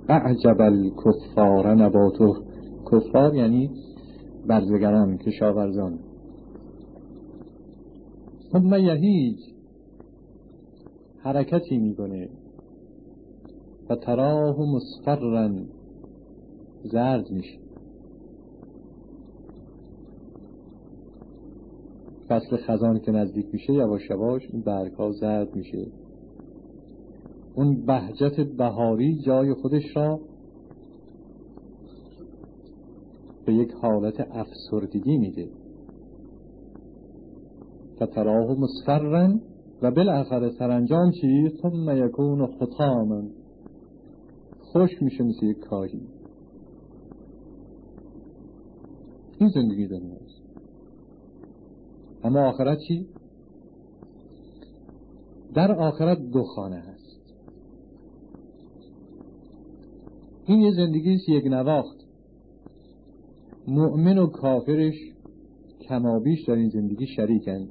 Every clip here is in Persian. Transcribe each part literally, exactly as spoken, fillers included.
اعجب الکفار نباته. کفار یعنی برزگران، کشاورزان. ثم یهیج، حرکتی میکنه. و تراه مصفرا، زرد میشه. فصل خزان که نزدیک میشه یواش یواش این برگ‌ها زرد میشه. اون بهجت بهاری جای خودش را به یک حالت افسردگی میده. فتراه مصفرا و بالاخره سرانجام چی؟ ثم یکون حطاما، خشک میشه مثل یک کاهی. این زندگی دنیاست. اما آخرت چی؟ در آخرت دو خانه هست. این یه زندگیست یک نواخت. مؤمن و کافرش کمابیش در این زندگی شریکن.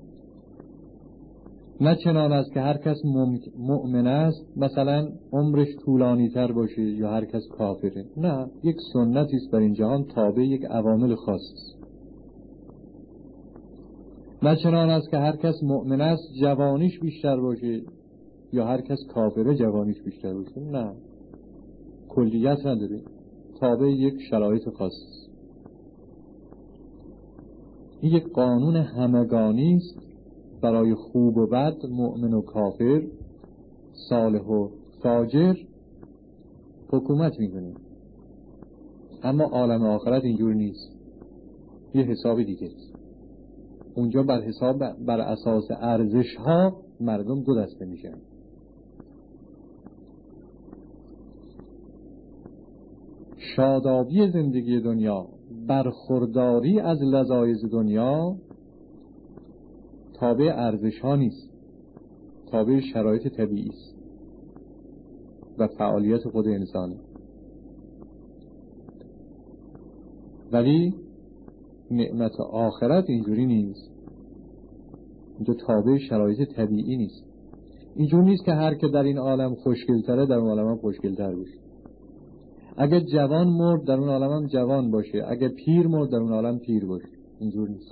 نه چنان است که هر کس مؤمن است مثلا عمرش طولانی تر باشه یا هر کس کافره. نه، یک سنتی است در این جهان تابع یک عوامل خاص است. نه چنان است که هر کس مؤمن است جوانیش بیشتر باشه یا هر کس کافره جوانیش بیشتر باشه. نه، کلیت نداره، تابع یک شرایط خاص است. این یک قانون همگانی است برای خوب و بد، مؤمن و کافر، صالح و فاجر حکومت میکنه. اما عالم آخرت اینجور نیست، یه حساب دیگه است. اونجا بر حساب بر اساس ارزش ها مردم دو دسته میشن. شادابی زندگی دنیا، برخورداری از لذایذ دنیا تابع ارزش ها نیست، تابع شرایط طبیعی است و فعالیت خود انسان. ولی نعمت آخرت اینجوری نیست. اینجا تابع شرایط طبیعی نیست. اینجور نیست که هر که در این عالم خوشگل‌تره در اون عالم هم خوشگل‌تر باشه. اگه جوان مرد در اون عالم هم جوان باشه، اگه پیر مرد در اون عالم پیر باشه. اینجور نیست.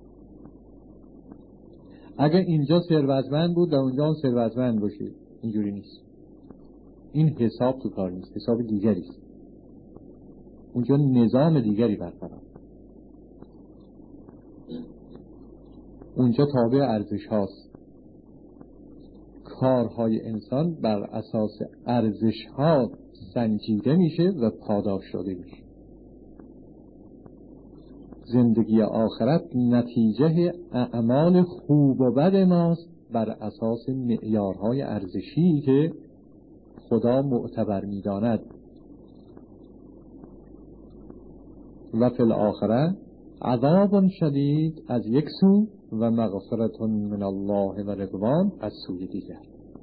اگه اینجا ثروتمند بود در اونجا هم ثروتمند باشه. اینجوری نیست. این حساب تو کار نیست، حساب دیگری است. اونجا نظام دیگری برقرار. اونجا تابع ارزش هاست. کارهای انسان بر اساس ارزش ها سنجیده میشه و پاداش داده میشه. زندگی آخرت نتیجه اعمال خوب و بد ماست بر اساس معیارهای ارزشی که خدا معتبر می‌داند. و فی الاخره عذاب شدید از یک سو و مغفرت من الله و رضوان از سوی دیگر.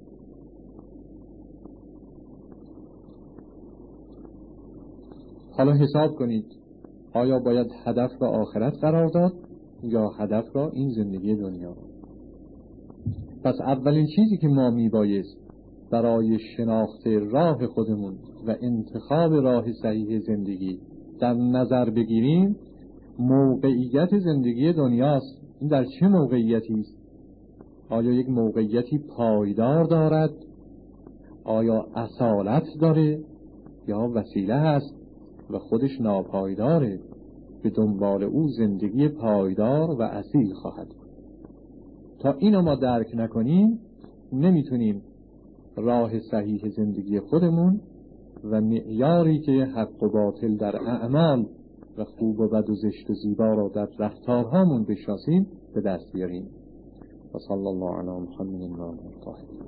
حالا حساب کنید آیا باید هدف را آخرت قرار داد یا هدف را این زندگی دنیا؟ پس اولین چیزی که ما میبایست برای شناخت راه خودمون و انتخاب راه صحیح زندگی در نظر بگیریم موقعیت زندگی دنیاست. این در چه موقعیتی است؟ آیا یک موقعیتی پایدار دارد؟ آیا اصالت داره یا وسیله هست و خودش ناپایداره؟ به دنبال او زندگی پایدار و اصیل خواهد. تا اینو ما درک نکنیم نمیتونیم راه صحیح زندگی خودمون و معیاری که حق و باطل در اعمال و خوب و بد و زشت و زیبا را در رفتارهامون بشناسیم به دست بیاریم. و صلی الله علی محمد و آله الطاهرین.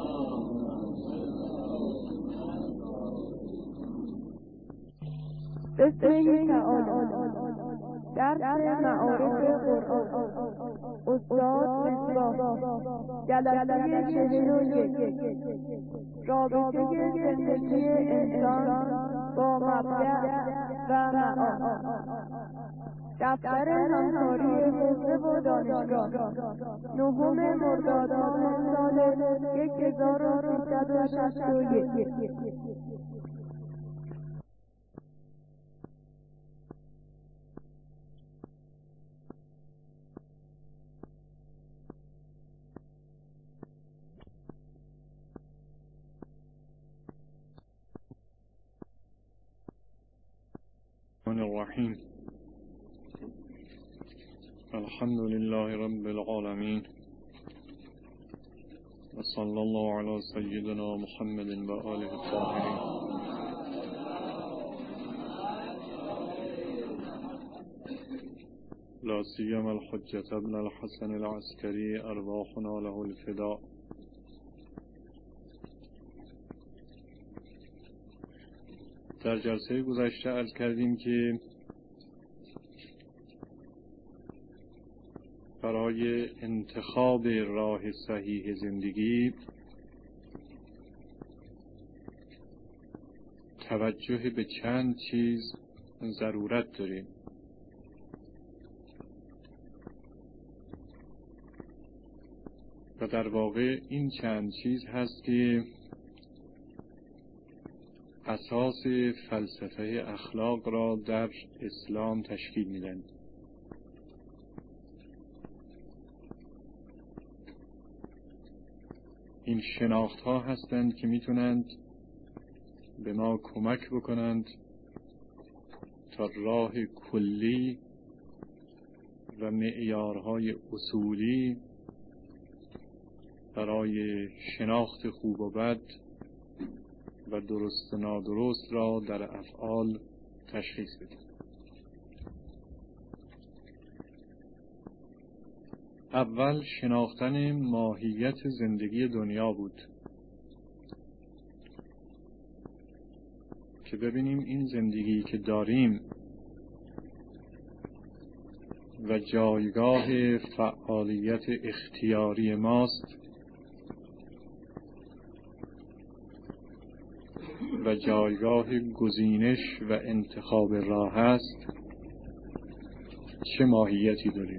بسم الله تعالی درس معارف قرآن استاد مصباح جلسه چهل و یک رابطه زندگی انسان با مبدأ و معاد دفتر همکاری حوزه و دانشگاه نهم مرداد ماه سال یک هزار و سیصد و شصت و یک الرحمن الرحیم. الحمد لله رب العالمین و صلی الله علی سیدنا محمد و آله الطاهرین. لا سیما الحجة ابن الحسن العسکری ارواحنا له الفداء. در جلسه گذشته عرض کردیم که برای انتخاب راه صحیح زندگی توجه به چند چیز ضرورت داریم. و در واقع این چند چیز هست که اساس فلسفه اخلاق را در اسلام تشکیل میدن. این شناخت ها هستند که میتونند به ما کمک بکنند تا راه کلی و معیارهای اصولی برای شناخت خوب و بد و درست و نادرست را در افعال تشخیص بدیم. اول شناختن ماهیت زندگی دنیا بود که ببینیم این زندگی که داریم و جایگاه فعالیت اختیاری ماست و جایگاه گزینش و انتخاب راه است، چه ماهیتی داریم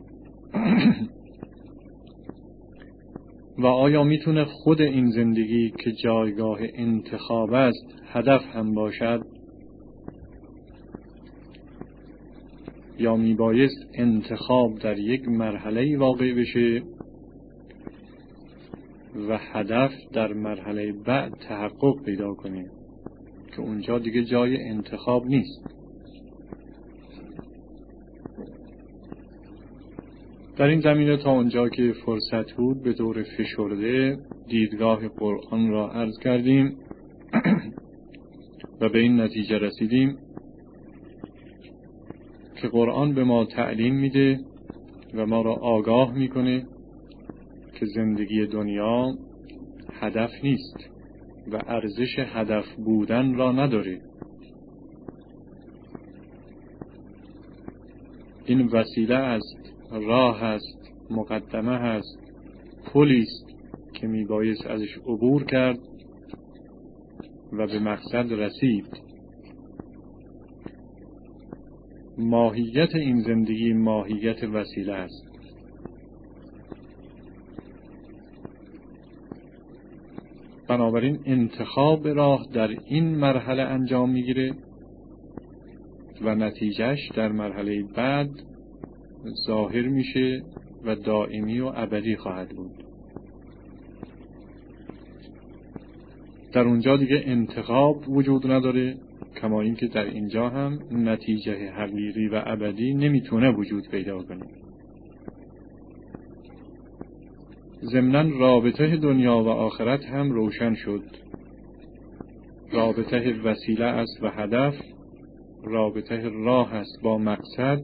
و آیا میتونه خود این زندگی که جایگاه انتخاب است هدف هم باشد، یا میبایست انتخاب در یک مرحله واقع بشه و هدف در مرحله بعد تحقق پیدا کنه که اونجا دیگه جای انتخاب نیست. در این زمینه تا اونجا که فرصت بود به طور فشرده دیدگاه قرآن را عرض کردیم و به این نتیجه رسیدیم که قرآن به ما تعلیم میده و ما را آگاه میکنه که زندگی دنیا هدف نیست و ارزش هدف بودن را نداره. این وسیله است، راه است، مقدمه است، پلی است که میبایست ازش عبور کرد و به مقصد رسید. ماهیت این زندگی ماهیت وسیله است. بنابراین انتخاب راه در این مرحله انجام میگیره و نتیجهش در مرحله بعد ظاهر میشه و دائمی و ابدی خواهد بود. در اونجا دیگه انتخاب وجود نداره، کما اینکه در اینجا هم نتیجه حقیقی و ابدی نمیتونه وجود پیدا کنه. ضمناً رابطه دنیا و آخرت هم روشن شد. رابطه وسیله است و هدف، رابطه راه است با مقصد،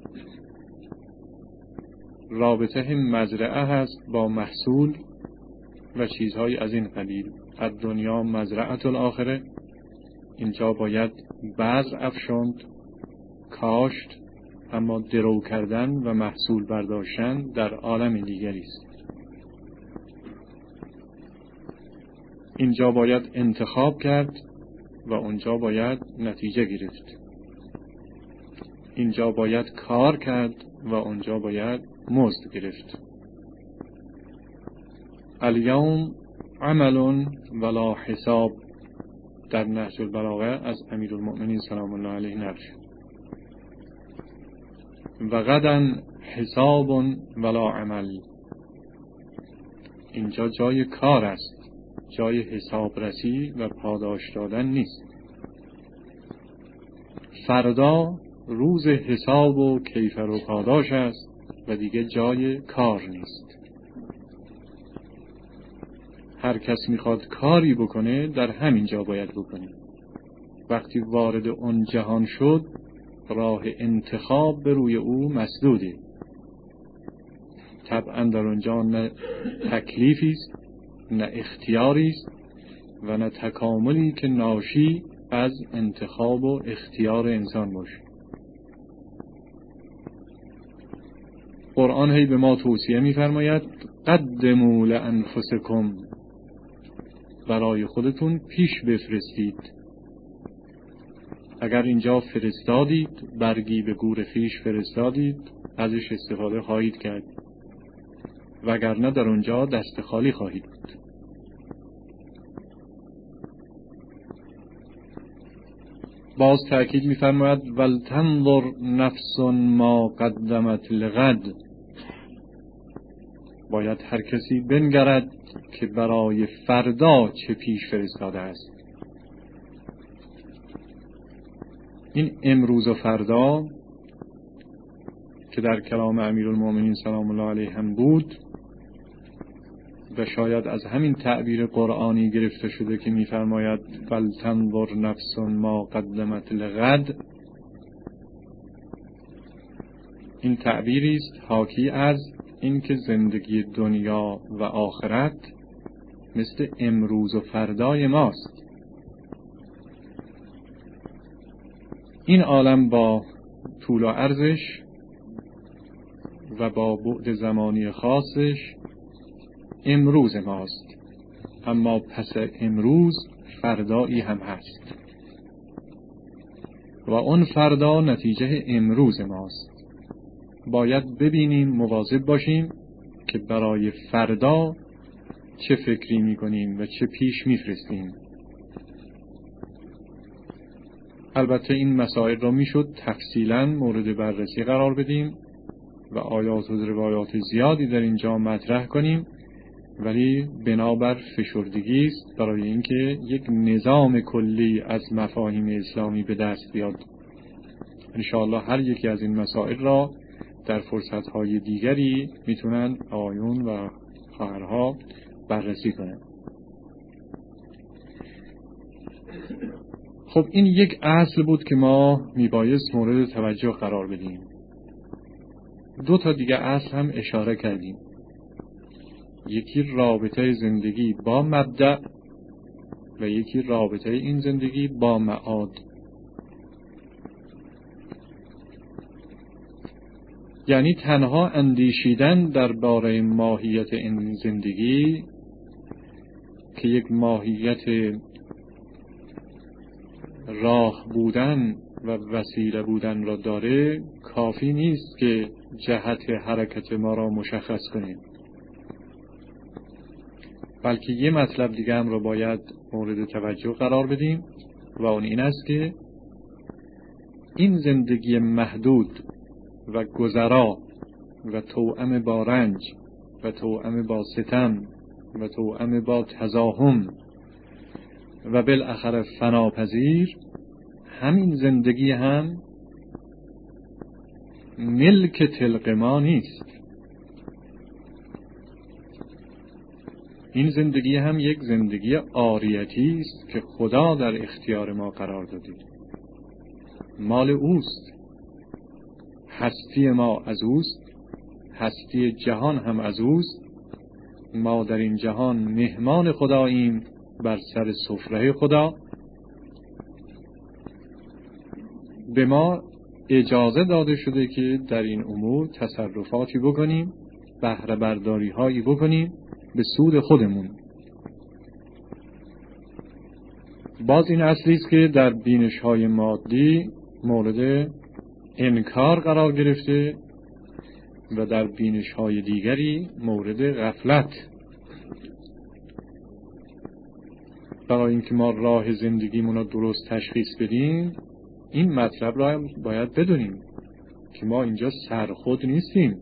رابطه مزرعه هست با محصول و چیزهای از این قبیل. الدنیا مزرعه الاخره، اینجا باید بذر افشاند، کاشت، اما درو کردن و محصول برداشتن در عالم دیگری است. اینجا باید انتخاب کرد و اونجا باید نتیجه گرفت. اینجا باید کار کرد و اونجا باید مزد گرفت. الیوم عمل ولا حساب در نهج البلاغه از امیرالمؤمنین سلام الله علیه نقل شد. و غدا حساب ولا عمل، اینجا جای کار است، جای حسابرسی و پاداش دادن نیست. فردا روز حساب و کیفر و پاداش است و دیگه جای کار نیست. هر کس میخواد کاری بکنه در همین جا باید بکنه. وقتی وارد اون جهان شد راه انتخاب به روی او مسدوده. طبعا در اونجا نه تکلیفی است، نه اختیاری است و نه تکاملی که ناشی از انتخاب و اختیار انسان باشه. قرآن هی به ما توصیه می‌فرماید قدموا لانفسکم، برای خودتون پیش بفرستید. اگر اینجا فرستادید، برگی به گور خیش فرستادید، ازش استفاده خواهید کرد، وگرنه در اونجا دست خالی خواهید بود. باز تأکید می‌فرماید ولتنظر نفس ما قدمت لغد، باید هر کسی بنگرد که برای فردا چه پیش فرستاده است. این امروز و فردا که در کلام امیرالمومنین سلام الله علیه هم بود و شاید از همین تعبیر قرآنی گرفته شده که می‌فرماید فلتنظر نفس ما قدمت لغد، این تعبیری است حاکی از اینکه زندگی دنیا و آخرت مثل امروز و فردای ماست. این عالم با طول و عرضش و با بعد زمانی خاصش امروز ماست، اما پس امروز فردایی هم هست و اون فردا نتیجه امروز ماست. باید ببینیم، مواظب باشیم که برای فردا چه فکری میکنیم و چه پیش میفرستیم. البته این مسائل را میشد تفصیلاً مورد بررسی قرار بدیم و آیات و روایات زیادی در اینجا مطرح کنیم، ولی بنابر فشردگی است برای اینکه یک نظام کلی از مفاهیم اسلامی به دست بیاد. انشاءالله هر یکی از این مسائل را در فرصت‌های دیگری میتونن آیون و خواهرها بررسی کنند. خب این یک اصل بود که ما میبایست مورد توجه قرار بدیم. دو تا دیگه اصل هم اشاره کردیم. یکی رابطه زندگی با مبدأ و یکی رابطه این زندگی با معاد. یعنی تنها اندیشیدن درباره ماهیت این زندگی که یک ماهیت راه بودن و وسیله بودن را داره کافی نیست که جهت حرکت ما را مشخص کنیم، بلکه یه مطلب دیگه هم را باید مورد توجه قرار بدیم و اون این است که این زندگی محدود و گذرا و توأم با رنج و توأم با ستم و توأم با تزاحم و بالاخره فناپذیر، همین زندگی هم ملک طلق ما نیست. این زندگی هم یک زندگی عاریتی است که خدا در اختیار ما قرار داده، مال اوست، هستی ما از اوست، هستی جهان هم از اوست. ما در این جهان مهمان خداییم بر سر سفره خدا. به ما اجازه داده شده که در این امور تصرفاتی بکنیم، بهره برداری هایی بکنیم به سود خودمون. باز این اصلی است که در بینش های مادی مورد انکار قرار گرفته و در بینش های دیگری مورد غفلت. برای اینکه ما راه زندگیمون رو درست تشخیص بدیم این مطلب را باید بدونیم که ما اینجا سرخود نیستیم،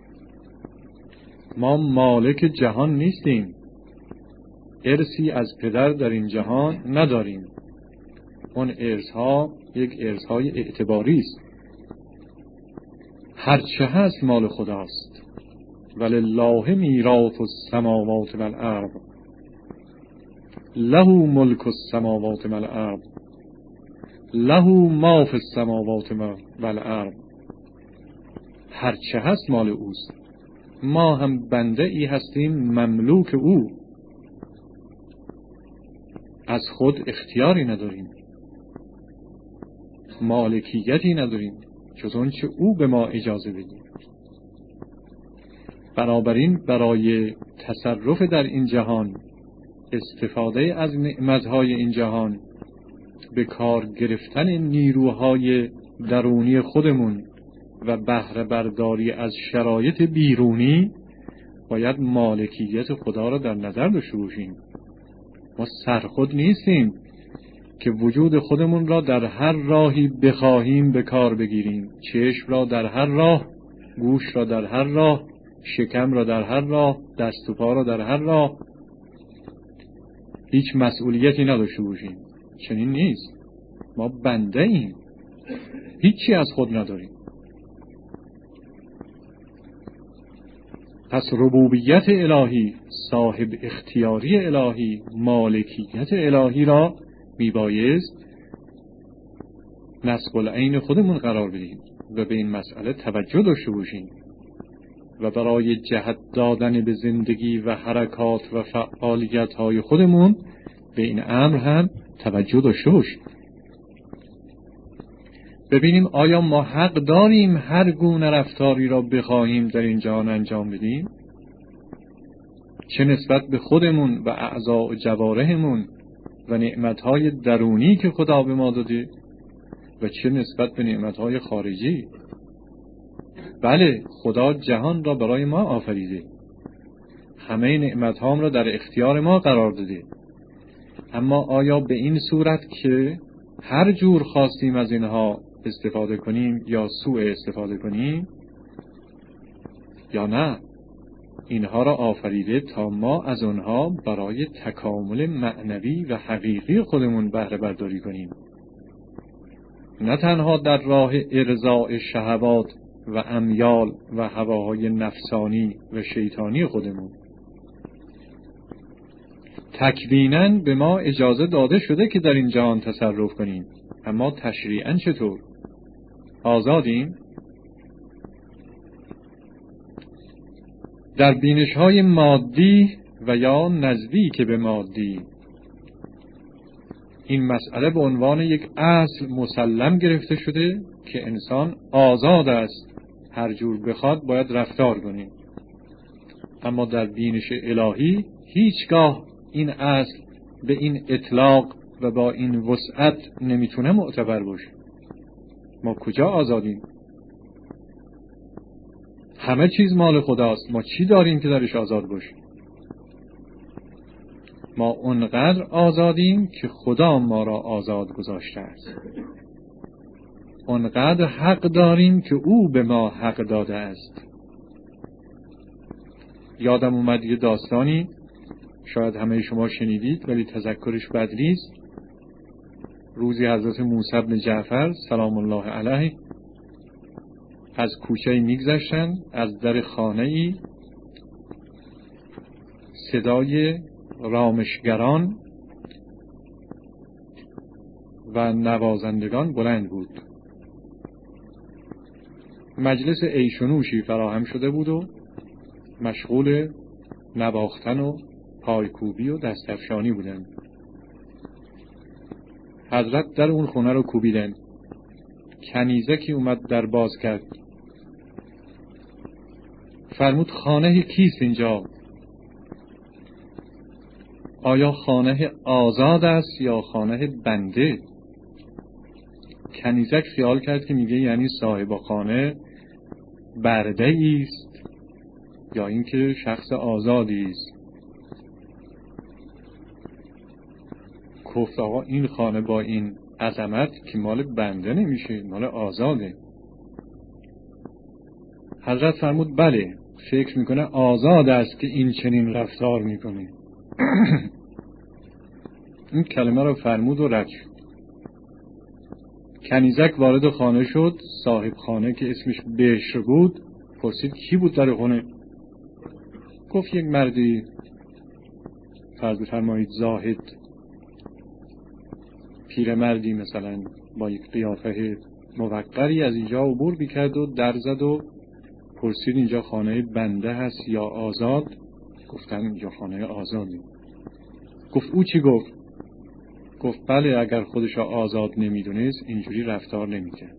ما مالک جهان نیستیم، ارثی از پدر در این جهان نداریم. اون ارث ها یک ارث های اعتباری است هرچه هست مال خداست. ولله میراث السماوات والارض له ملک السماوات والارض له ما فی السماوات والارض. هرچه هست مال اوست، ما هم بنده ای هستیم مملوک او، از خود اختیاری نداریم، مالکیتی نداریم جز اون چه او به ما اجازه بده. بنابراین برای تصرف در این جهان، استفاده از نعمتهای این جهان، به کار گرفتن نیروهای درونی خودمون و بهره برداری از شرایط بیرونی، باید مالکیت خدا را در نظر داشته باشیم. ما سرخود نیستیم که وجود خودمون را در هر راهی بخواهیم به کار بگیریم. چشم را در هر راه، گوش را در هر راه، شکم را در هر راه، دست و پا را در هر راه، هیچ مسئولیتی نداشته باشیم. چنین نیست. ما بنده ایم، هیچی از خود نداریم. پس ربوبیت الهی، صاحب اختیاری الهی، مالکیت الهی را میبایست نصب العین خودمون قرار بدیم و به این مسئله توجه داشته باشیم و برای جهت دادن به زندگی و حرکات و فعالیت های خودمون به این امر هم توجه داشته باشیم. ببینیم آیا ما حق داریم هر گونه رفتاری را بخواهیم در این جهان انجام بدیم؟ چه نسبت به خودمون و اعضاء و جوارحمون و نعمتهای درونی که خدا به ما داده و چه نسبت به نعمتهای خارجی. بله، خدا جهان را برای ما آفریده، همه نعمتهام را در اختیار ما قرار داده، اما آیا به این صورت که هر جور خواستیم از اینها استفاده کنیم یا سوء استفاده کنیم یا نه؟ اینها را آفریده تا ما از آنها برای تکامل معنوی و حقیقی خودمون بهره برداری کنیم، نه تنها در راه ارضاء شهوات و امیال و هواهای نفسانی و شیطانی خودمون. تکویناً به ما اجازه داده شده که در این جهان تصرف کنیم، اما تشریعاً چطور؟ آزادیم؟ در بینش‌های مادی و یا نزدیک به مادی این مسئله به عنوان یک اصل مسلم گرفته شده که انسان آزاد است، هر جور بخواد باید رفتار کنه. اما در بینش الهی هیچگاه این اصل به این اطلاق و با این وسعت نمیتونه معتبر باشه. ما کجا آزادیم؟ همه چیز مال خداست، ما چی داریم که درش آزاد باشیم؟ ما اونقدر آزادیم که خدا ما را آزاد گذاشته است، اونقدر حق داریم که او به ما حق داده است. یادم اومد یه داستانی، شاید همه شما شنیدید ولی تذکرش بد نیست. روزی حضرت موسی بن جعفر سلام الله علیه از کوچه‌ای میگذشتن، از در خانه‌ای صدای رامشگران و نوازندگان بلند بود. مجلس عیش و نوشی فراهم شده بود و مشغول نواختن و پایکوبی و دستفشانی بودند. حضرت در اون خونه رو کوبیدن. کنیزکی اومد در باز کرد، فرمود خانه کیست اینجا؟ آیا خانه آزاد است یا خانه بنده؟ کنیزک خیال کرد که میگه یعنی صاحب خانه برده ایست یا اینکه شخص آزادی است. گفت آقا این خانه با این عظمت که مال بنده نمیشه، مال آزاده. حضرت فرمود بله، فکر میکنه آزاد است که این چنین رفتار میکنه. این کلمه رو فرمود و رد شد. کنیزک وارد خانه شد. صاحب خانه که اسمش بشر بود پرسید کی بود در خونه؟ گفت یک مردی فرض بفرمایید زاهد، پیرمردی مثلا با یک قیافه موقری از اینجا عبور می‌کرد و در زد و پرسید اینجا خانه بنده هست یا آزاد؟ گفتن اینجا خانه آزادی. گفت او چی گفت؟ گفت بله، اگر خودش را آزاد نمیدونست اینجوری رفتار نمی‌کرد.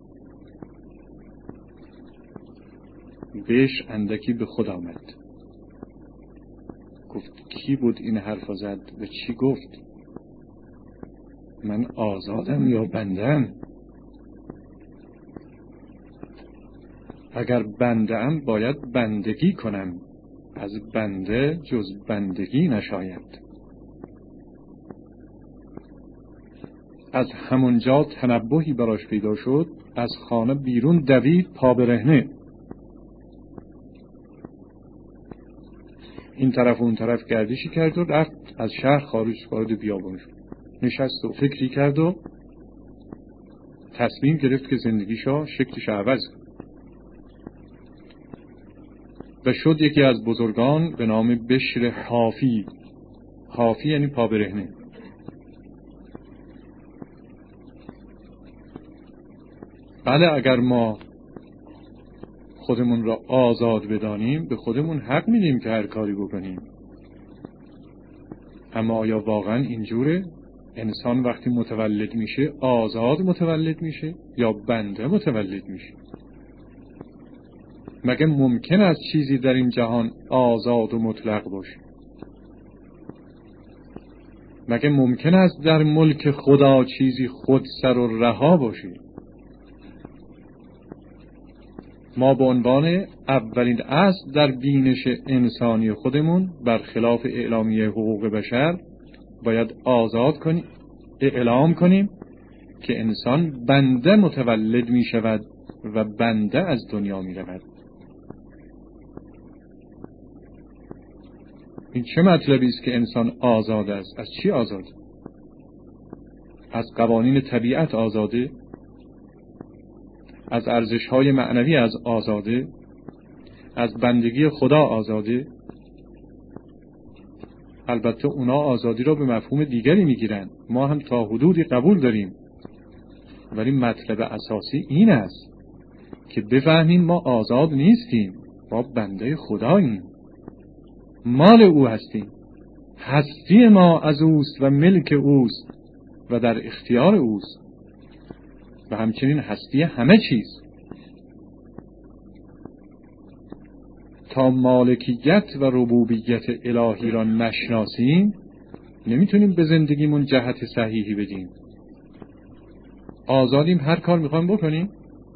بهش اندکی به خود آمد. گفت کی بود این حرف زد و چی گفت؟ من آزادم یا بندم؟ اگر بندم باید بندگی کنم، از بنده جز بندگی نشاید. از همونجا تنبهی براش پیدا شد، از خانه بیرون دوید پا برهنه. این طرف اون طرف گردشی کرد و رفت از شهر خارج وارد بیابان شد. نشست و فکری کرد و تصمیم گرفت که زندگیشو شکلش عوض کند و شد یکی از بزرگان به نام بشر حافی. حافی یعنی پا برهنه. بله، اگر ما خودمون را آزاد بدانیم به خودمون حق میدیم که هر کاری بکنیم، اما آیا واقعا اینجوره؟ انسان وقتی متولد میشه آزاد متولد میشه یا بنده متولد میشه؟ مگه ممکن است چیزی در این جهان آزاد و مطلق باشه؟ مگه ممکن است در ملک خدا چیزی خود سر و رها باشه؟ ما به عنوان اولین اصل در بینش انسانی خودمون برخلاف اعلامیه حقوق بشر باید آزاد کنیم، اعلام کنیم که انسان بنده متولد می شود و بنده از دنیا می رود. این چه مطلبی است که انسان آزاد است؟ از چی آزاد؟ از قوانین طبیعت آزاده؟ از ارزش‌های معنوی از آزاده؟ از بندگی خدا آزاده؟ البته اونا آزادی را به مفهوم دیگری میگیرن، ما هم تا حدودی قبول داریم، ولی مطلب اساسی این است که بفهمیم ما آزاد نیستیم، ما بنده خداییم، مال او هستیم، هستی ما از اوست و ملک اوست و در اختیار اوست و همچنین هستی همه چیز. تا مالکیت و ربوبیت الهی را نشناسیم نمیتونیم به زندگیمون جهت صحیحی بدیم. آزادیم، هر کار میخوایم بکنیم.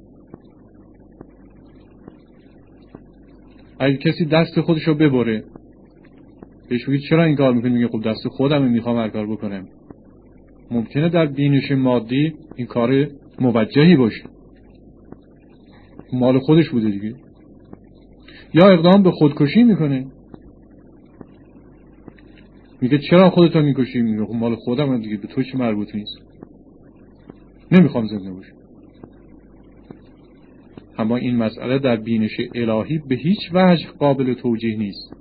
اگه کسی دست خودشو ببره بهش بگید چرا این کار میکنی؟ میگه خب دست خودم میخوام هر کار بکنم. ممکنه در بینش مادی این کار موجهی باشه، مال خودش بوده دیگه. یا اقدام به خودکشی میکنه، میگه چرا خودتو میکشی؟ میگه خب مال خودم دیگه، به تو چه مربوط نیست، نمیخوام زنده باشم. اما این مسئله در بینش الهی به هیچ وجه قابل توجیه نیست.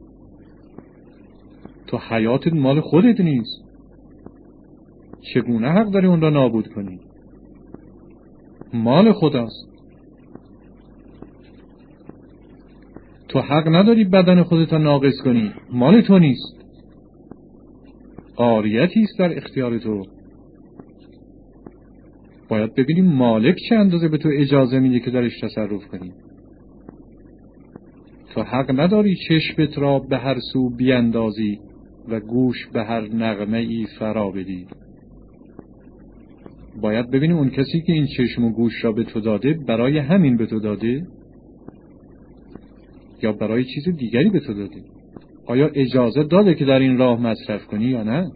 تو حیاتت مال خودت نیست، چگونه حق داری اون را نابود کنی؟ مال خداست. تو حق نداری بدن خودت را ناقص کنی، مال تو نیست، عاریتی است در اختیار تو. باید ببینیم مالک چه اندازه به تو اجازه میده که درش تصرف کنی. تو حق نداری چشمت را به هر سو بیاندازی و گوش به هر نغمه ای فرا بدی. باید ببینیم اون کسی که این چشم و گوش را به تو داده برای همین به تو داده یا برای چیز دیگری به تو داده. آیا اجازه داده که در این راه مصرف کنی یا نه؟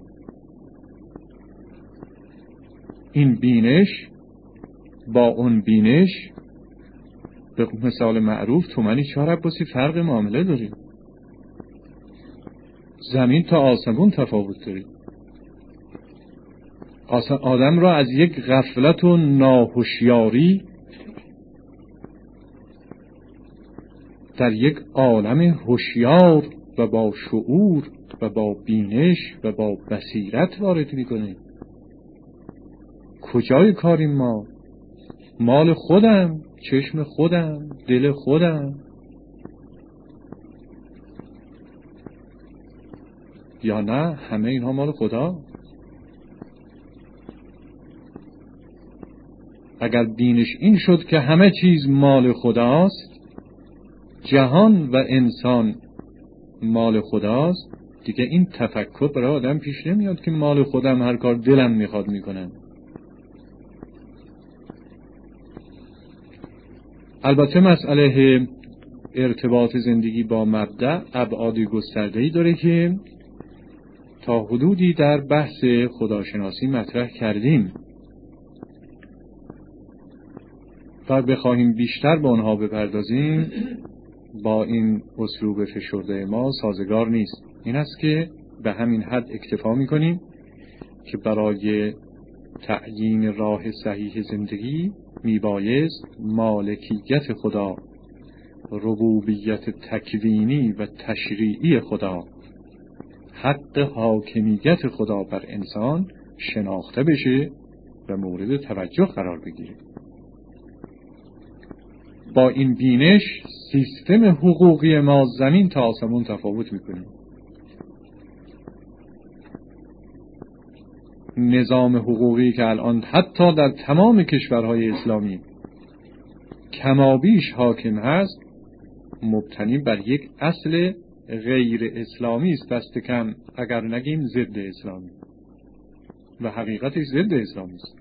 این بینش با اون بینش به مثال معروف تومنی چهار عباسی فرق معامله داره. زمین تا آسمون تفاوت داره. آدم را از یک غفلت و ناهوشیاری در یک عالم هوشیار و با شعور و با بینش و با بصیرت وارد میکنه. کجای کاریم ما؟ مال خودم، چشم خودم، دل خودم، یا نه همه اینها مال خدا؟ اگر بینش این شد که همه چیز مال خداست، جهان و انسان مال خداست، دیگه این تفکر برای آدم پیش نمیاد که مال خودم هر کار دلم میخواد میکنم. البته مسئله ارتباط زندگی با مبدأ ابعاد گسترده‌ای داره که تا حدودی در بحث خداشناسی مطرح کردیم و بخواهیم بیشتر به آنها بپردازیم با این اسلوب فشرده ما سازگار نیست. این است که به همین حد اکتفا می‌کنیم که برای تعیین راه صحیح زندگی میبایست مالکیت خدا، ربوبیت تکوینی و تشریعی خدا، حق حاکمیت خدا بر انسان شناخته بشه و مورد توجه قرار بگیره. با این بینش سیستم حقوقی ما زمین تا آسمون تفاوت میکنه. نظام حقوقی که الان حتی در تمام کشورهای اسلامی کمابیش حاکم هست مبتنی بر یک اصل غیر اسلامی است، دست کم اگر نگیم ضد اسلامی، و حقیقتش ضد اسلامی است.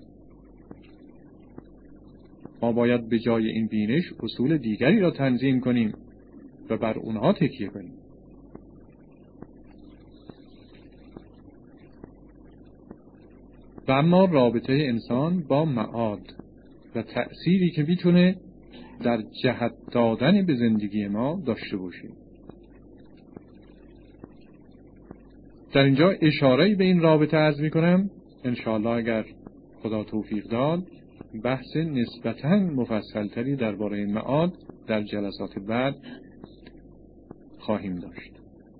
ما باید به جای این بینش اصول دیگری را تنظیم کنیم و بر اونها تکیه کنیم. و اما رابطه انسان با معاد و تأثیری که میتونه در جهت دادن به زندگی ما داشته باشه. در اینجا اشاره‌ای به این رابطه عرض میکنم. انشاءالله اگر خدا توفیق داد بحث نسبتاً مفصلتری درباره معاد در جلسات بعد خواهیم داشت.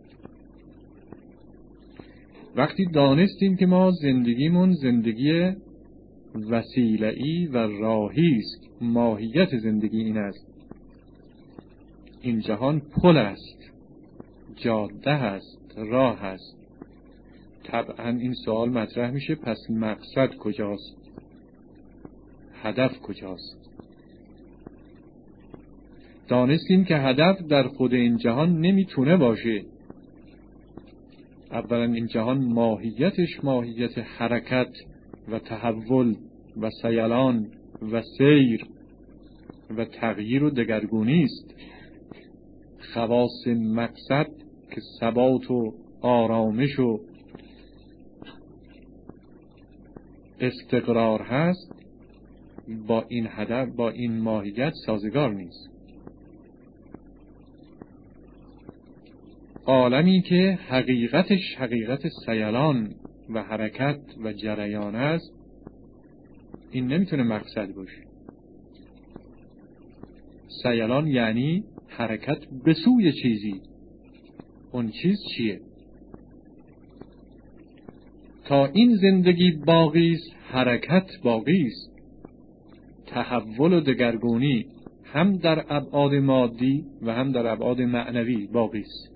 وقتی دانستیم که ما زندگیمون زندگی وسیله‌ای و راهی است، ماهیت زندگی این است، این جهان پل است، جاده است، راه است، طبعا این سوال مطرح میشه پس مقصد کجاست؟ هدف کجاست؟ دانستیم که هدف در خود این جهان نمیتونه باشه. اولا این جهان ماهیتش ماهیت حرکت و تحول و سیلان و سیر و تغییر و دگرگونی است. خواص مقصد که ثبات و آرامش و استقرار هست با این هدف، با این ماهیت سازگار نیست. عالمی که حقیقتش حقیقت سیلان و حرکت و جریان است، این نمیتونه مقصد باشه. سیلان یعنی حرکت به سوی چیزی. اون چیز چیه؟ تا این زندگی باقی است، حرکت باقی است. تحول و دگرگونی هم در ابعاد مادی و هم در ابعاد معنوی باقی است.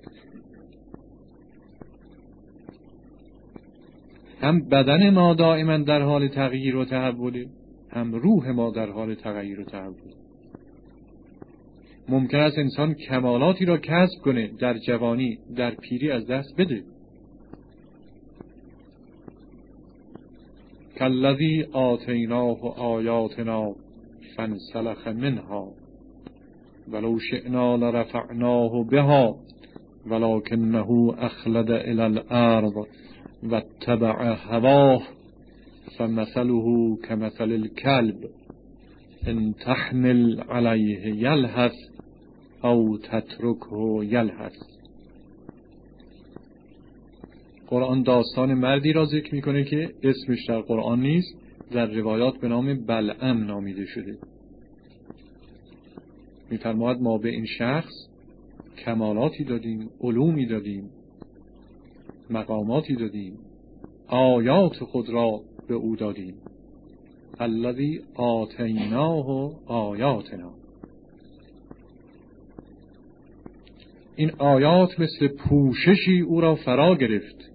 هم بدن ما دائما در حال تغییر و تحوله، هم روح ما در حال تغییر و تحول. ممکن است انسان کمالاتی را کسب کنه، در جوانی در پیری از دست بده. کالذی آتیناه آیاتنا فانسلخ منها ولو شئنا لرفعناه بها ولکنه اخلد الی الارض واتبع هواه فمثله كمثل الكلب ان تحمل عليه يلهث او تتركه يلهث. قرآن داستان مردی را ذکر میکنه که اسمش در قرآن نیست، در روایات به نام بلعم نامیده شده. میفرماید ما به این شخص کمالاتی دادیم، علومی دادیم، مقاماتی دادیم، آیات خود را به او دادیم. الذی آتیناه آیاتنا. این آیات مثل پوششی او را فرا گرفت،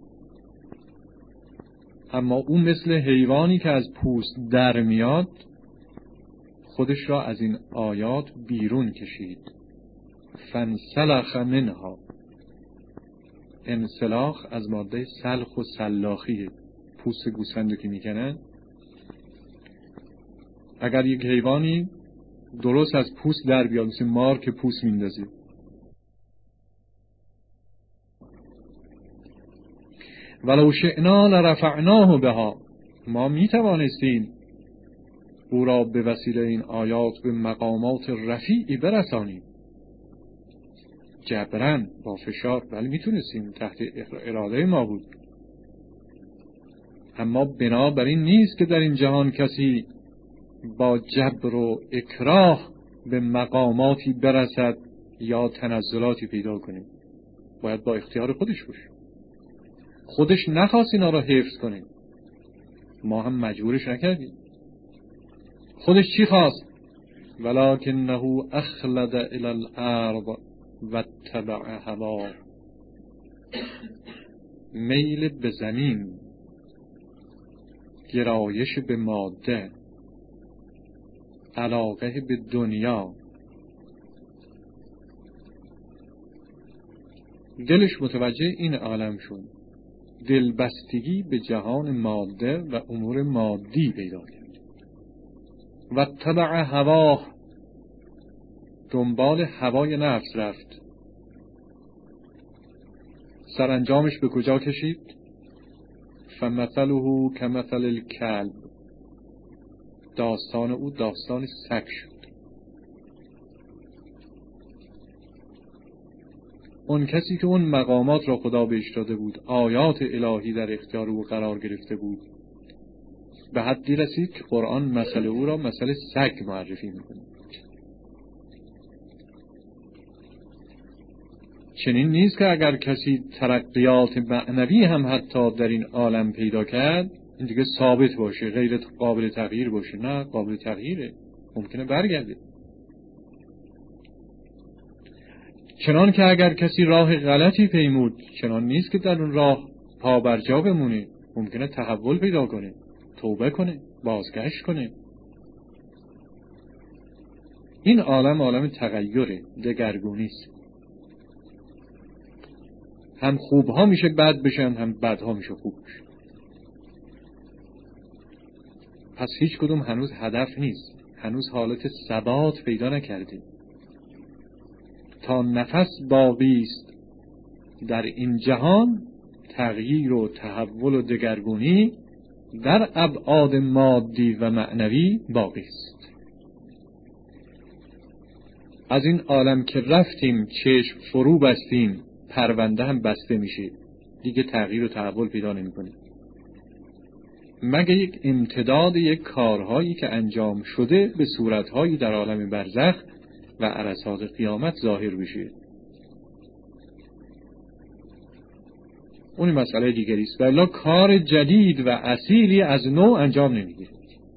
اما او مثل حیوانی که از پوست در میاد خودش را از این آیات بیرون کشید. فانسلخ منها. انسلاخ از ماده سلخ و سلاخیه، پوست گوسفندو که میکنن. اگر یک حیوانی درست از پوست در بیاد، مثل مار که پوست میندازه، ولو شئنا لرفعناه بها، ما میتوانستیم او را به وسیله این آیات به مقامات رفیعی برسانیم. جبرن، با فشار، ولی میتونستیم، تحت اراده ما بود. اما بنابراین نیست که در این جهان کسی با جبر و اکراه به مقاماتی برسد یا تنزلاتی پیدا کنه. باید با اختیار خودش باشه. خودش نخواست اینا را حفظ کنه، ما هم مجبورش نکردیم. خودش چی خواست؟ ولکنه اخلد الی الارض واتبع هواه. میل به زمین، گرایش به ماده، علاقه به دنیا، دلش متوجه این عالم شد، دلبستگی به جهان ماده و امور مادی پیدا کرد. واتبع هواه، دنبال هوای نفس رفت. سرانجامش به کجا کشید؟ فمثله کمثل الکلب. داستان او داستان سگ شد. اون کسی که اون مقامات را خدا بهش داده بود، آیات الهی در اختیار او قرار گرفته بود، به حدی رسید که قرآن مسئله او را مسئله سگ معرفی میکنه. چنین نیست که اگر کسی ترقیات معنوی هم حتی در این عالم پیدا کرد، این دیگه ثابت باشه، غیر قابل تغییر باشه. نه، قابل تغییره، ممکنه برگرده. چنان که اگر کسی راه غلطی پیمود، چنان نیست که در اون راه پا برجا بمونه، ممکنه تحول پیدا کنه، توبه کنه، بازگشت کنه. این عالم عالم تغییره، دگرگونی است. هم خوبها میشه بد بشن، هم بدها میشه خوب بشن. پس هیچ کدوم هنوز هدف نیست، هنوز حالت ثبات پیدا نکردیم. تا نفس باقی است در این جهان، تغییر و تحول و دگرگونی در ابعاد مادی و معنوی باقی است. از این عالم که رفتیم، چشم فرو بستیم، پرونده هم بسته میشه، دیگه تغییر و تحول پیدا نمیکنه، مگه یک امتداد یک کارهایی که انجام شده به صورتهایی در عالم برزخ و عرصات قیامت ظاهر بشه. اون مسئله دیگری است. ولی کار جدید و اصیلی از نو انجام نمیگیره.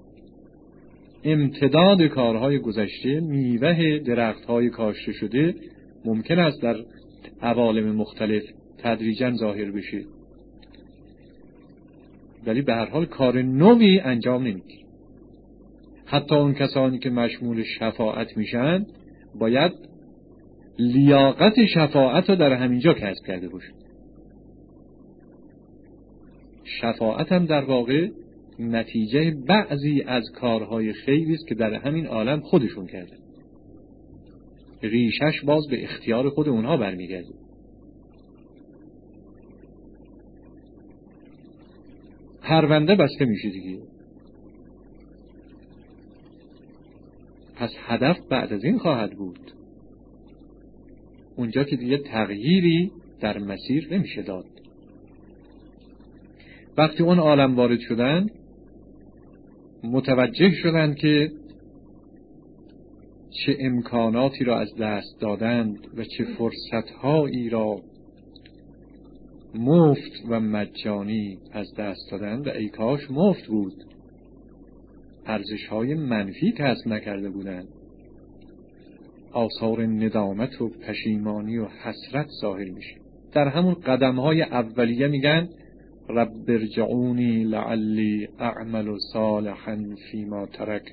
امتداد کارهای گذشته، میوه درختهای کاشته شده ممکن است در عوالم مختلف تدریجاً ظاهر بشه، ولی به هر حال کار نوی انجام نمیگیره. حتی اون کسانی که مشمول شفاعت میشن باید لیاقت شفاعت رو در همینجا کسب کرده باشن. شفاعت هم در واقع نتیجه بعضی از کارهای خیری است که در همین عالم خودشون کردن. ریشش باز به اختیار خود اونها برمیگرده. پرونده بسته میشه دیگه. پس هدف بعد از این خواهد بود، اونجا که دیگه تغییری در مسیر نمیشه داد. وقتی اون عالم وارد شدن متوجه شدند که چه امکاناتی را از دست دادند و چه فرصتهایی را مفت و مجانی از دست دادند و ای کاش مفت بود. ارزش‌های منفی کسب نکرده بودند. آثار ندامت و پشیمانی و حسرت ظاهر میشه. در همون قدم‌های اولیه میگن رب ارجعونی لعلی اعمل صالحا فیما ترکت.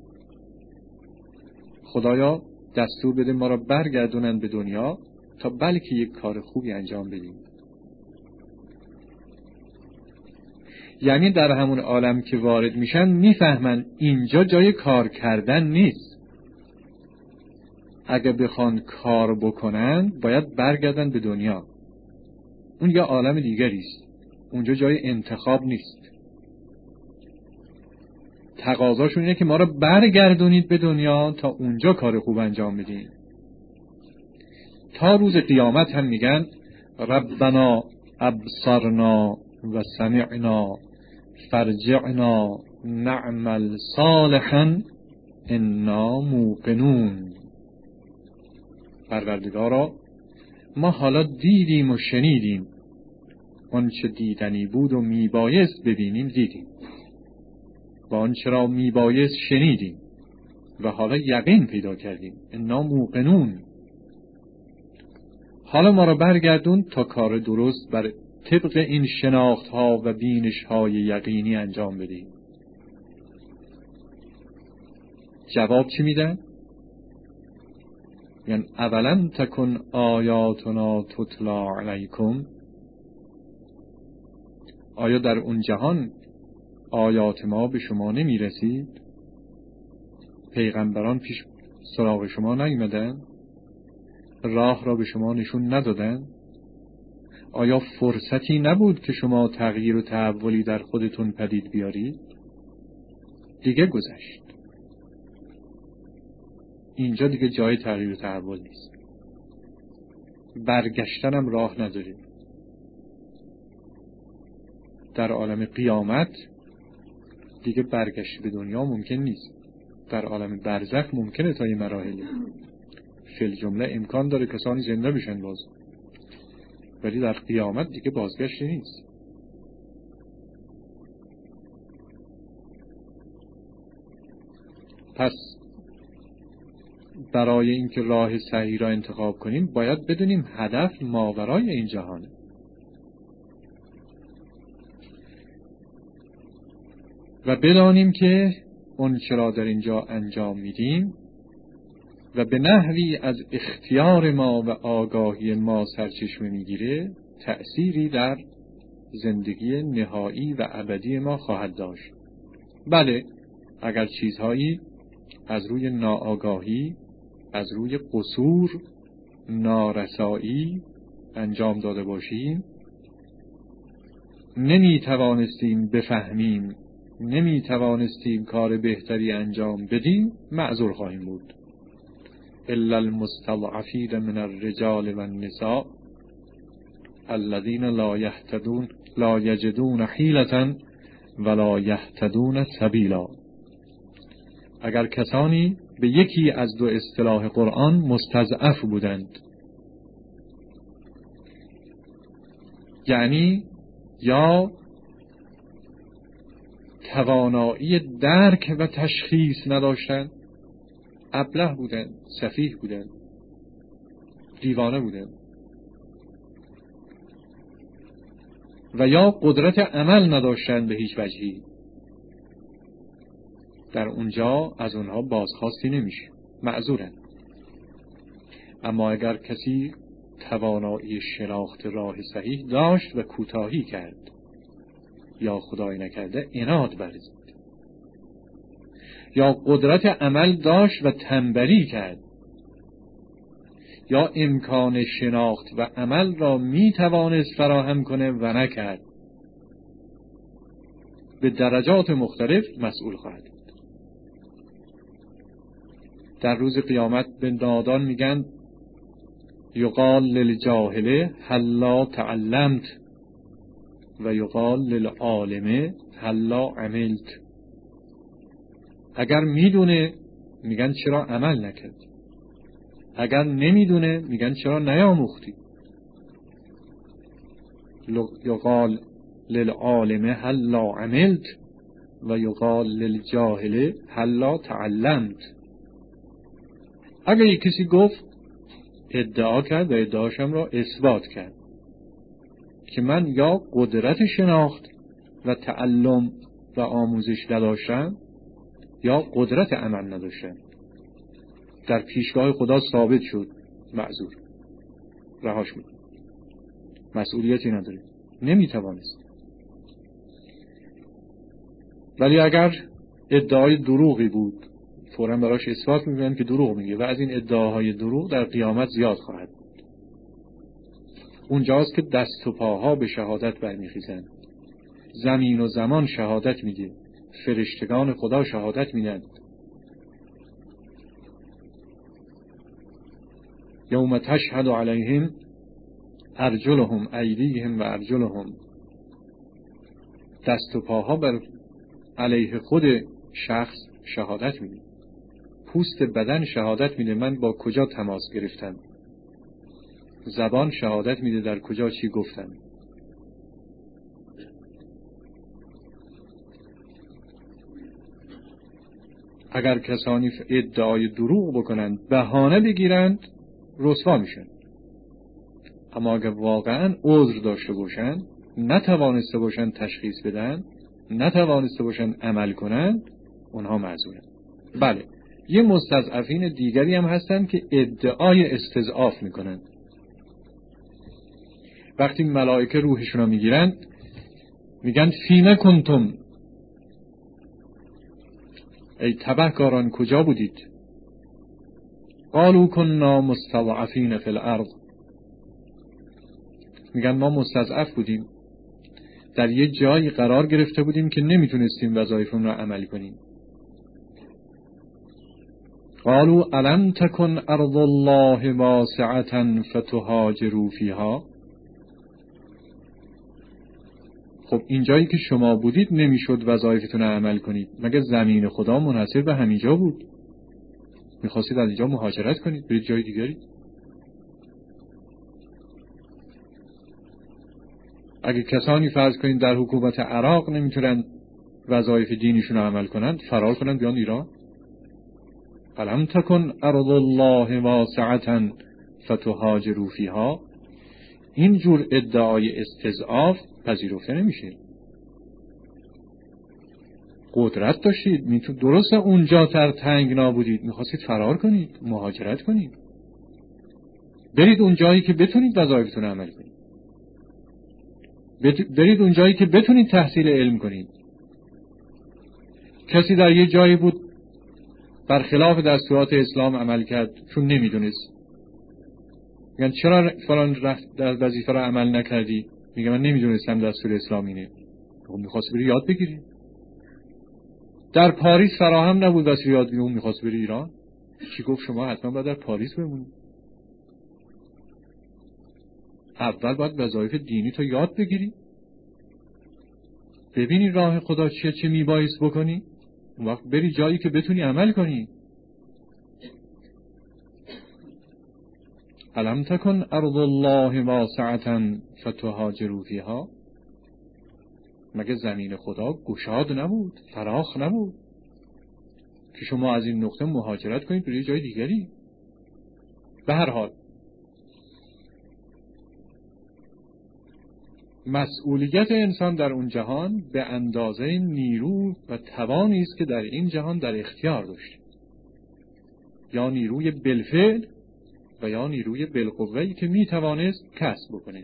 خدایا دستور بده ما را برگردونن به دنیا تا بلکه یک کار خوبی انجام بدیم. یعنی در همون عالم که وارد میشن میفهمن اینجا جای کار کردن نیست. اگه بخوان کار بکنن باید برگردن به دنیا. اون یه عالم دیگری است. اونجا جای انتخاب نیست. تقاضاشون اینه که ما رو برگردونید به دنیا تا اونجا کار خوب انجام بدیم. تا روز قیامت هم میگن ربنا ابصرنا و سمعنا فرجعنا نعمل صالحا انا موقنون. پروردگارا ما حالا دیدیم و شنیدیم، آنچه دیدنی بود و میبایست ببینیم دیدیم و آنچه را میبایست شنیدیم و حالا یقین پیدا کردیم. انا موقنون. حالا ما را برگردون تا کار درست بر طبق این شناخت ها و بینش های یقینی انجام بدیم. جواب چی میدن؟ یعنی اولا تکن آیاتنا تتلا علیکم. آیا در اون جهان آیات ما به شما نمی رسید؟ پیغمبران پیش سراغ شما نیامدن؟ راه را به شما نشون ندادن؟ آیا فرصتی نبود که شما تغییر و تحولی در خودتون پدید بیارید؟ دیگه گذشت. اینجا دیگه جای تغییر و تحول نیست. برگشتنم راه نداریم. در عالم قیامت دیگه برگشت به دنیا ممکن نیست. در عالم برزخ ممکنه تا یه مراحلی. فی الجمله امکان داره کسانی زنده بشن باز، ولی در قیامت دیگه بازگشت نیست. پس برای اینکه راه صحیح را انتخاب کنیم باید بدونیم هدف ماورای این جهانه. و بدانیم که اون چرا در اینجا انجام میدیم و به نحوی از اختیار ما و آگاهی ما سرچشمه میگیره، تأثیری در زندگی نهایی و ابدی ما خواهد داشت. بله، اگر چیزهایی از روی ناآگاهی، از روی قصور، نارسایی انجام داده باشیم، نمی توانستیم بفهمیم، نمی توانستیم کار بهتری انجام بدیم، معذور خواهیم بود. الا المستضعفین من الرجال والنساء الذين لا يهتدون لا يجدون حيلة ولا يهتدون سبيلا. اگر کسانی به یکی از دو اصطلاح قرآن مستضعف بودند، یعنی یا توانایی درک و تشخیص نداشتند، ابله بودند، سفیه بودند، دیوانه بودند، و یا قدرت عمل نداشتند به هیچ وجهی، در اونجا از اونها بازخواستی نمیشه، معذورند. اما اگر کسی توانایی شناخت راه صحیح داشت و کوتاهی کرد یا خدای نکرده عناد ورزید، یا قدرت عمل داشت و تنبلی کرد، یا امکان شناخت و عمل را می توانست فراهم کنه و نکرد، به درجات مختلف مسئول خواهد بود. در روز قیامت به نادان میگن یقال للجاهل هلا تعلمت، و یقال للعالم هلا عملت. اگر میدونه میگن چرا عمل نکردی، اگر نمیدونه میگن چرا نیاموختی. یقال للعالم هلا عملت و یقال للجاهل هلا تعلمت. اگر یک کسی گفت، ادعا کرد و ادعاشم را اثبات کرد که من یا قدرت شناخت و تعلم و آموزش نداشتم یا قدرت عمل نداشتم، در پیشگاه خدا ثابت شد، معذور، رهاش می‌کنم، مسئولیتی نداره، نمیتوانست. ولی اگر ادعای دروغی بود فوراً براش اثبات می‌کنن که دروغ میگه و از این ادعاهای دروغ در قیامت زیاد خواهد بود. اونجاست که دست و پاها به شهادت برمیخیزند، زمین و زمان شهادت میده، فرشتگان خدا شهادت میدن. یوم تشهد علیهم ارجلهم ایدیهم و ارجلهم. دست و پاها بر علیه خود شخص شهادت میده، پوست بدن شهادت میده من با کجا تماس گرفتم، زبان شهادت میده در کجا چی گفتم. اگر کسانی ادعای دروغ بکنند، بهانه بگیرند، رسوا میشن. اما اگر واقعا عذر داشته باشند، نتوانسته باشند تشخیص بدن، نتوانسته باشند عمل کنند، اونها معذورند. بله، یه مستضعفین دیگری هم هستند که ادعای استضعاف میکنند. وقتی ملائکه روحشون رو میگیرند میگن فیما کنتم، ای تبهکاران کجا بودید؟ قالوا کنا مستضعفین فی الارض. میگن ما مستضعف بودیم، در یه جایی قرار گرفته بودیم که نمیتونستیم وظایفمون رو عمل کنیم. قالوا الم تکن ارض الله واسعة فتهاجروا فیها. خب این جایی که شما بودید نمیشد وظایفتون رو عمل کنید، مگه زمین خدا منحصر به همینجا بود؟ میخواستید از اینجا مهاجرت کنید برید جای دیگری؟ اگه کسانی فرض کنید در حکومت عراق نمیتونن وظایف دینیشون رو عمل کنند، فرار کنند بیان ایران. الم تکن ارض الله واسعة فتهاجروا فیها. این جور ادعای استضعاف پذیرفته نمیشه. قدرت داشتید، میتون درسته اونجا تر تنگنا بودید، میخواستید فرار کنید، مهاجرت کنید، برید اون جایی که بتونید وظایفتون رو عمل کنید، برید اون جایی که بتونید تحصیل علم کنید. کسی در یه جایی بود برخلاف دستورات اسلام عمل کرد چون نمیدونست، میگن چرا فلان در وظیفه رو عمل نکردی؟ میگه من نمیدونستم دستور اسلام اینه. اون میخواست بری یاد بگیری. در پاریس فراهم نبود واسه یاد بگیری، اون میخواست بری ایران. چی گفت شما حتما باید در پاریس بمونی؟ اول باید وظایف دینی تو یاد بگیری، ببینی راه خدا چیه، چه میبایست بکنی، اون وقت بری جایی که بتونی عمل کنی. الم تکن ارض الله واسعة فتهاجروا فیها. مگه زمین خدا گشاد نبود، فراخ نبود که شما از این نقطه مهاجرت کنید به جای دیگری؟ به هر حال مسئولیت انسان در اون جهان به اندازه نیرو و توانی است که در این جهان در اختیار داشت، یا نیروی بالفعل و یا نیروی بالقوه‌ای که میتوانست کسب بکنه.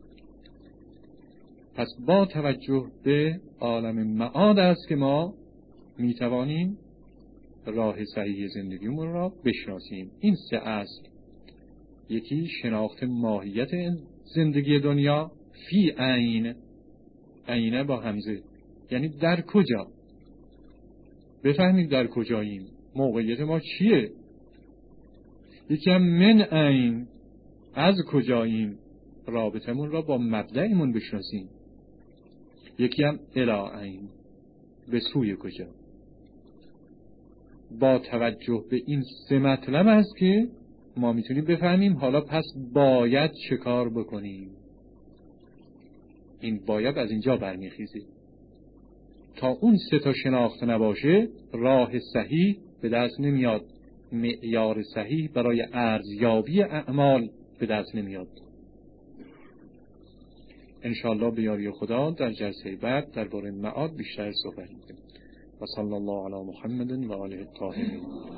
پس با توجه به عالم معاد است که ما میتوانیم راه صحیح زندگیمون را بشناسیم. این سه اصل، یکی شناخت ماهیت زندگی دنیا، فی عین، عینه با همزه، یعنی در کجا، بفهمیم در کجاییم، موقعیت ما چیه. یکی هم من عین، از کجاییم، رابطمون را با مبدأمون بشناسیم. یکی هم الی این، به سوی کجا. با توجه به این سه مطلب است که ما میتونیم بفهمیم حالا پس باید چه کار بکنیم. این باید از اینجا برمیخیزه. تا اون سه تا شناخته نباشه راه صحیح به دست نمیاد، معیار صحیح برای ارزیابی اعمال به دست نمیاد. انشاءالله به یاری خدا در جلسه بعد درباره معاد بیشتر صحبت می‌کنیم. و صلی الله علی محمد و آله الطاهرین.